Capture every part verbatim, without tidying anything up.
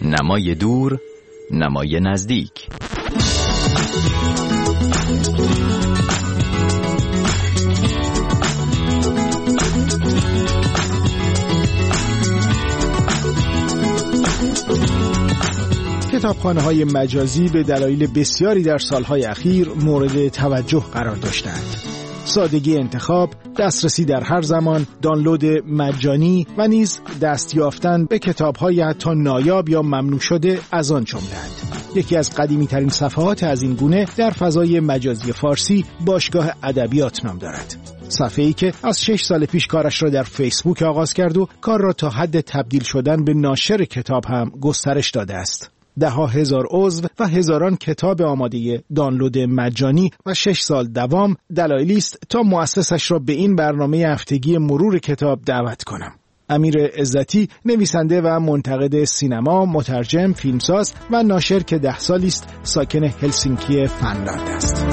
نمای دور، نمای نزدیک. کتابخانه‌های مجازی به دلایل بسیاری در سالهای اخیر مورد توجه قرار داشتند. سادگی انتخاب، دسترسی در هر زمان، دانلود مجانی و نیز دست یافتن به کتاب‌های حتی نایاب یا ممنوع شده از آن جمله‌اند. یکی از قدیمی‌ترین صفحات از این گونه در فضای مجازی فارسی باشگاه ادبیات نام دارد. صفحه‌ای که از شش سال پیش کارش را در فیسبوک آغاز کرد و کار را تا حد تبدیل شدن به ناشر کتاب هم گسترش داده است. ده ها هزار عضو و هزاران کتاب آماده دانلود مجانی و شش سال دوام دلایلی است تا مؤسسش را به این برنامه هفتگی مرور کتاب دعوت کنم. امیر عزتی، نویسنده و منتقد سینما، مترجم، فیلمساز و ناشر که ده سالی است ساکن هلسینکی فنلاند است.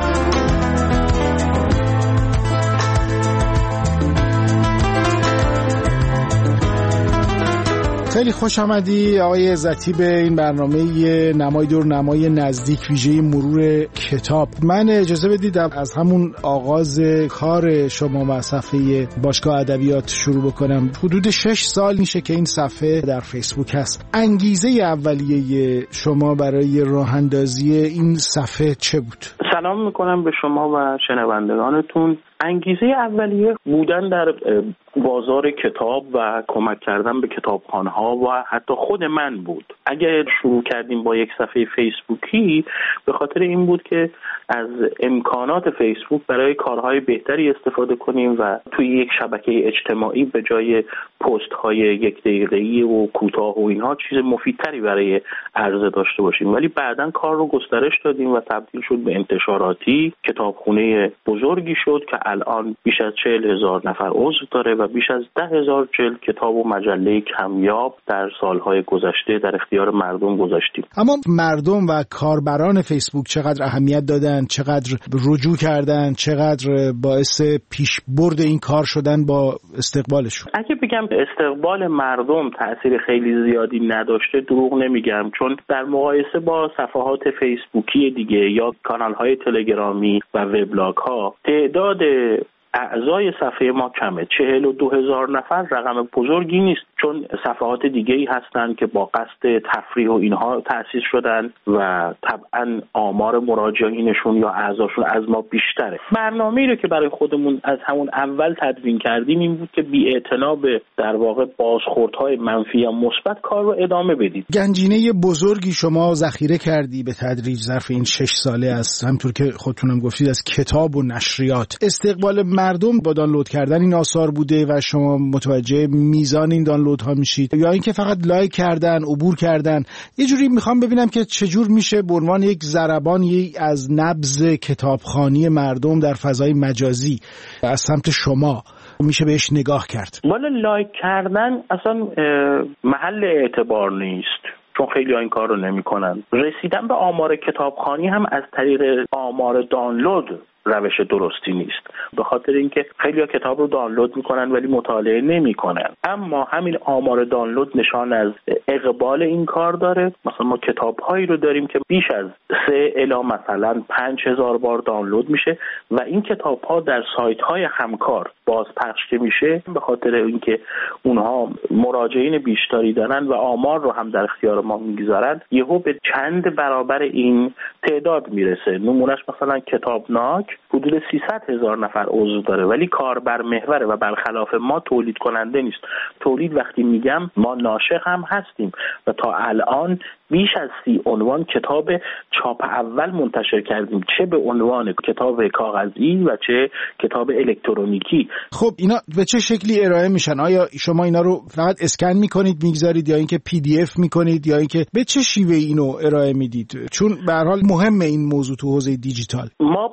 خیلی خوش آمدی آقای عزتی به این برنامه نمای دور نمای نزدیک ویژه مرور کتاب. من اجازه بدید از همون آغاز کار شما و صفحه باشگاه ادبیات شروع بکنم. حدود شش سال میشه که این صفحه در فیسبوک هست. انگیزه اولیه شما برای راه اندازی این صفحه چه بود؟ سلام میکنم به شما و شنوندگانتون. انگیزه اولیه بودن در بازار کتاب و کمک کردن به کتابخانه‌ها و حتی خود من بود. اگر شروع کردیم با یک صفحه فیسبوکی به خاطر این بود که از امکانات فیسبوک برای کارهای بهتری استفاده کنیم و توی یک شبکه اجتماعی به جای پست‌های یک دقیقه‌ای و کوتاه و اینها چیز مفیدتری برای عرضه داشته باشیم. ولی بعداً کار رو گسترش دادیم و تبدیل شد به انتشاراتی. کتابخونه بزرگی شد که الان بیش از چهل هزار نفر عضو داره و بیش از ده هزار جلد کتاب و مجله کمیاب در سالهای گذشته در اختیار مردم گذاشتیم. اما مردم و کاربران فیسبوک چقدر اهمیت دادن، چقدر رجوع کردن، چقدر باعث پیشبرد این کار شدن با استقبالشون؟ اگه بگم استقبال مردم تأثیر خیلی زیادی نداشته دروغ نمیگم، چون در مقایسه با صفحات فیسبوکی دیگه یا کانال‌های تلگرامی و وبلاگ ها تعداد اعضای صفحه ما کمه. چهل و دو هزار نفر رقم بزرگی نیست، چون صفحات دیگه‌ای هستن که با قصد تفریح و اینها تأسیس شدن و طبعا آمار مراجعینشون یا اعضاشون از ما بیشتره. برنامه‌ای رو که برای خودمون از همون اول تدوین کردیم این بود که بی‌اعتنا به در واقع بازخوردهای منفی یا مثبت کار رو ادامه بدید. گنجینه بزرگی شما ذخیره کردی به تدریج ظرف این شش ساله است، همونطور که خودتونم گفتید، از کتاب و نشریات. استقبال مردم با دانلود کردن این آثار بوده و شما متوجه میزان این دانلودها میشید یا اینکه فقط لایک کردن، عبور کردن؟ یه جوری میخوام ببینم که چجور میشه به عنوان یک ضربانی از نبض کتابخوانی مردم در فضای مجازی از سمت شما میشه بهش نگاه کرد. والا لایک کردن اصلا محل اعتبار نیست، چون خیلی ها این کار رو نمی کنن. رسیدن به آمار کتابخوانی هم از طریق آمار دانلود روش درستی نیست، به خاطر اینکه خیلی ها کتاب رو دانلود میکنن ولی مطالعه نمیکنن. اما همین آمار دانلود نشان از اقبال این کار داره. مثلا ما کتاب هایی رو داریم که بیش از سه الی مثلا پنج هزار بار دانلود میشه و این کتاب ها در سایت های همکار بازپخش که میشه به خاطر اینکه اونها مراجعین بیشتری دارن و آمار رو هم در اختیار ما میگذارن، یهو به چند برابر این تعداد میرسه. نمونهش مثلا کتابناک حدود سیصد هزار نفر عضو داره ولی کاربر محوره و برخلاف ما تولید کننده نیست. تولید وقتی میگم ما ناشر هم هستیم و تا الان بیش از سی عنوان کتاب چاپ اول منتشر کردیم، چه به عنوان کتاب کاغذی و چه کتاب الکترونیکی. خب اینا به چه شکلی ارائه میشن؟ آیا شما اینا رو فقط اسکن میکنید میگذارید یا اینکه پی دی اف میکنید یا اینکه به چه شیوه اینو ارائه میدید؟ چون به هر حال مهمه این موضوع تو حوزه دیجیتال. ما به خاطر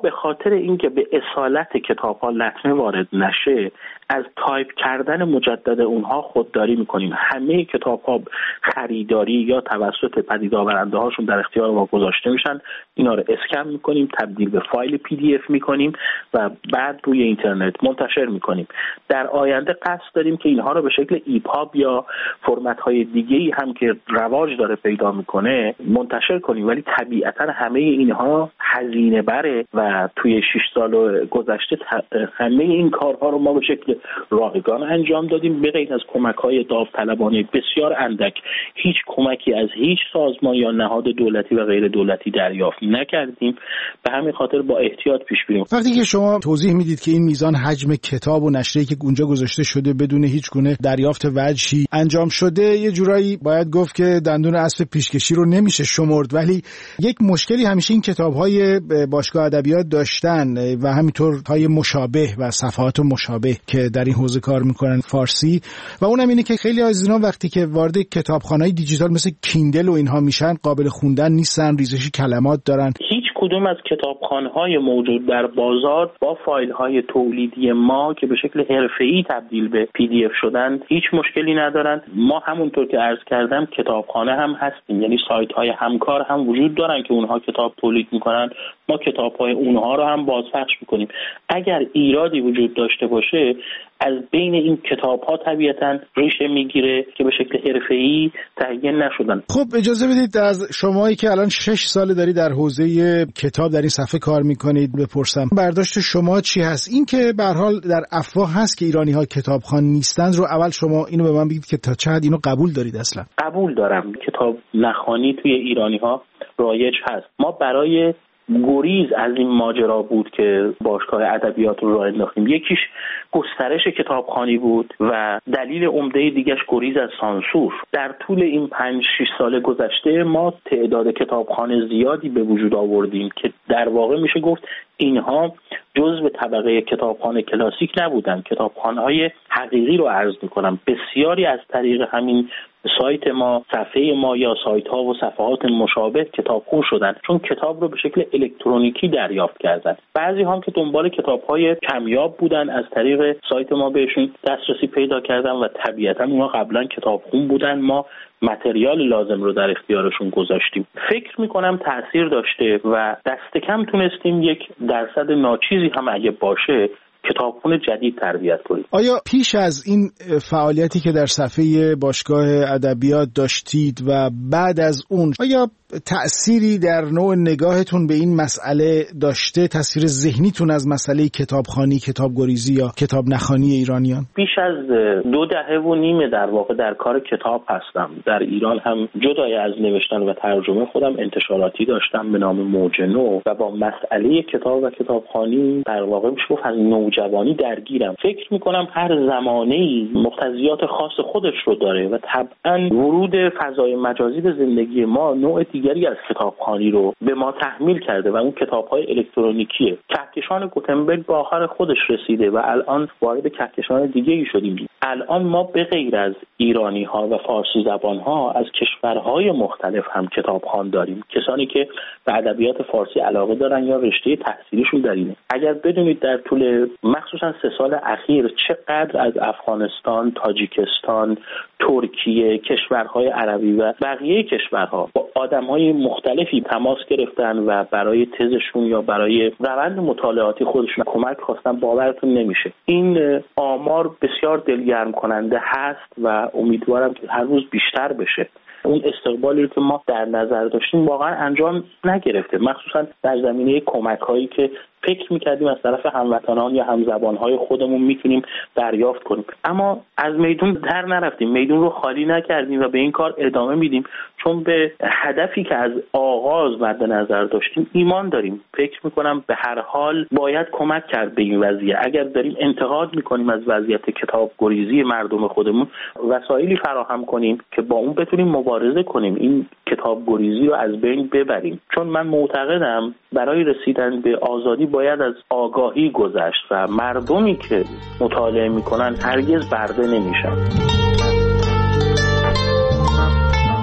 خاطر اینکه به اصالت کتاب‌ها لطمه وارد نشه از تایپ کردن مجدد اونها خودداری میکنیم. همه کتاب‌ها خریداری یا توسط پدید آورنده هاشون در اختیار ما گذاشته میشن. اینا رو اسکن میکنیم، تبدیل به فایل پی دی اف میکنیم و بعد روی اینترنت منتشر میکنیم. در آینده قصد داریم که اینها رو به شکل ایپاب یا فرمت‌های دیگه‌ای هم که رواج داره پیدا میکنه منتشر کنیم، ولی طبیعتاً همه اینها هزینه بره و توی شش سال گذشته همه این کارها رو ما به شکل رایگان انجام دادیم، به غیر از کمک‌های داوطلبانه بسیار اندک هیچ کمکی از هیچ سازمان یا نهاد دولتی و غیر دولتی دریافت نکردیم. به همین خاطر با احتیاط پیش بریم. وقتی که شما توضیح میدید که این میزان حجم کتاب و نشریه‌ای که اونجا گذاشته شده بدون هیچ گونه دریافت وجهی انجام شده، یه جورایی باید گفت که دندون اسب پیشکشی رو نمیشه شمرد، ولی یک مشکلی همیشه این کتاب‌های باشگاه ادبیات داشتن و همینطور های مشابه و صفحات مشابه که در این حوزه کار میکنن فارسی، و اونم اینه که خیلی از اینا وقتی که وارد کتابخانه‌های دیجیتال مثل کیندل و اینها میشن قابل خوندن نیستن، ریزش کلمات دارن. هیچ کدوم از کتابخانه‌های موجود در بازار با فایل‌های تولیدی ما که به شکل حرفه‌ای تبدیل به پی دی اف شدن هیچ مشکلی ندارن. ما همونطور که عرض کردم کتابخانه هم هستیم، یعنی سایت‌های همکار هم وجود دارن که اونها کتاب تولید میکنن، ما کتاب‌های اونها رو هم بازپخش میکنیم. اگر ایرادی وجود داشته باشه از بین این کتاب‌ها طبیعتاً ریشه میگیره که به شکل حرفه‌ای تهیه نشدن. خب اجازه بدید از شمایی که الان شش ساله داری در حوزه کتاب در این صفحه کار میکنید بپرسم برداشت شما چی هست؟ این که به هر حال در افواه هست که ایرانی‌ها کتابخوان نیستند رو اول شما اینو به من بگید که تا چه حد اینو قبول دارید اصلا؟ قبول دارم. کتاب نخوانی توی ایرانی‌ها رایج هست. ما برای گریز از این ماجرا بود که باشگاه ادبیات رو راه انداختیم. یکیش گسترش کتابخوانی بود و دلیل عمده دیگه‌اش گریز از سانسور. در طول این پنج شش سال گذشته ما تعداد کتابخانه زیادی به وجود آوردیم که در واقع میشه گفت اینها جزو طبقه کتابخانه کلاسیک نبودن. کتابخانه‌های حقیقی رو عرض می‌کنم. بسیاری از طریق همین سایت ما، صفحه ما یا سایت‌ها و صفحات مشابه کتابخون شدن، چون کتاب رو به شکل الکترونیکی دریافت کردن. بعضی هم که دنبال کتاب‌های کمیاب بودن از طریق سایت ما بهشون دسترسی پیدا کردن و طبیعتاً اونا قبلا کتابخون بودن، ما متریال لازم رو در اختیارشون گذاشتیم. فکر میکنم تأثیر داشته و دست کم تونستیم یک درصد ناچیزی هم اگه باشه کتابخونه جدید تربیت کنید. آیا پیش از این فعالیتی که در صفحه باشگاه ادبیات داشتید و بعد از اون آیا تأثیری در نوع نگاهتون به این مسئله داشته؟ تأثیر ذهنیتون از مسئله کتابخوانی، کتابگریزی یا کتاب نخوانی ایرانیان؟ بیش از دو دهه و نیمه در واقع در کار کتاب هستم. در ایران هم جدای از نوشتن و ترجمه خودم انتشاراتی داشتم به نام موج نو و با مسئله کتاب و کتابخوانی در واقع میشه گفت از نوجوانی درگیرم. فکر میکنم هر زمانه‌ای مقتضیات خاص خودش رو داره و طبعا ورود فضای مجازی به زندگی ما نوع دیگری از کتابخوانی رو به ما تحمیل کرده و اون کتاب‌های الکترونیکیه. کهکشان گوتنبرگ به آخر خودش رسیده و الان وارد کهکشان دیگه‌ای شدیم. الان ما به غیر از ایرانی‌ها و فارسی زبان‌ها از کشورهای مختلف هم کتابخوان داریم. کسانی که به ادبیات فارسی علاقه دارن یا رشته تحصیلیشون در اینه. اگر بدونید در طول مخصوصا سه سال اخیر چقدر از افغانستان، تاجیکستان، ترکیه، کشورهای عربی و بقیه کشورها با آدم‌های مختلفی تماس گرفتن و برای تزشون یا برای روند مطالعاتی خودشون کمک خواستن، باورتون نمیشه. این آمار بسیار دلگرم کننده هست و امیدوارم که هر روز بیشتر بشه. اون استقبالی که ما در نظر داشتیم واقعا انجام نگرفته، مخصوصا در زمینه کمک‌هایی که فکر می‌کردیم از طرف هموطنان یا همزبان‌های خودمون میتونیم دریافت کنیم. اما از میدون در نرفتیم، میدون رو خالی نکردیم و به این کار ادامه میدیم، چون به هدفی که از آغاز مد نظر داشتیم ایمان داریم. فکر می‌کنم به هر حال باید کمک کرد به این وضعیت. اگر داریم انتقاد می‌کنیم از وضعیت کتابگریزی مردم خودمون، وسایلی فراهم کنیم که با اون بتونیم مبارزه کنیم، این کتابگریزی رو از بین ببریم. چون من معتقدم برای رسیدن به آزادی باید از آگاهی گذشت و مردمی که مطالعه میکنن هرگز برده نمیشن.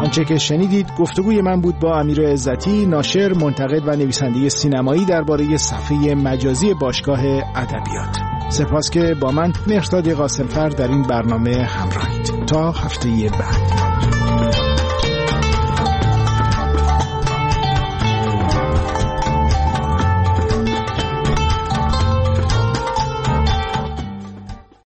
آنچه که شنیدید گفتگوی من بود با امیر عزتی، ناشر، منتقد و نویسنده سینمایی درباره صفحه مجازی باشگاه ادبیات. سپاس که با من مهرداد قاسم‌فر در این برنامه همراهید. تا هفته بعد.